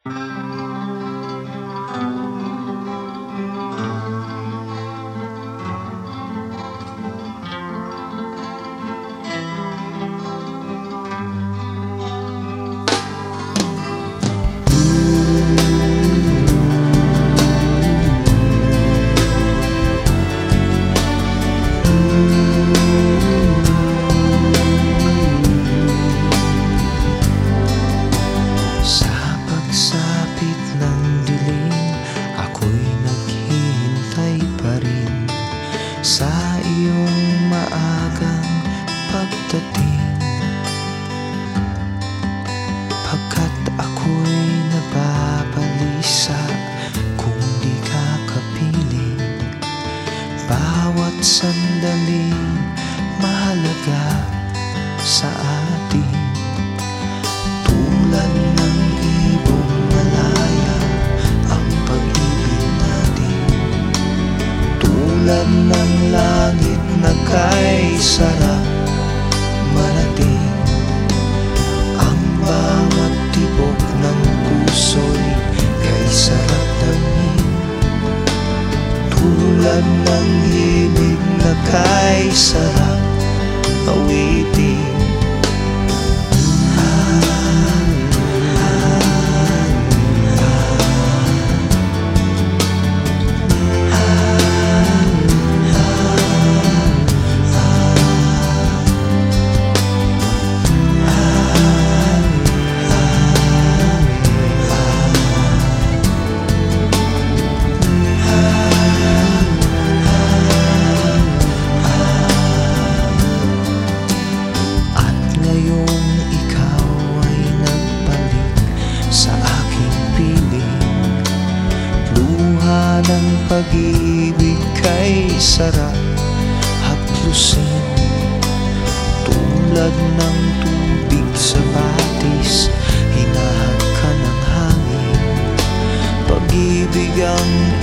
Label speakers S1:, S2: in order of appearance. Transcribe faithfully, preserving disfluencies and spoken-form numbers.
S1: Sa iyong maagang pagdating, pagkat ako'y nababalisa kung di ka kapiling. Bawat sandali mahalaga sa atin, tulad ng ibong malaya ang pag-ibig natin, tulad ng langit na kay sarap marating. Ang bawat tibok ng puso'y kay sarap damhin, tulad ng himig na kay sarap awitin. Ng pag-ibig kay sarap haplusin, tulad ng tubig sa batis, hinahag ka ng hangin. Pag-ibig ang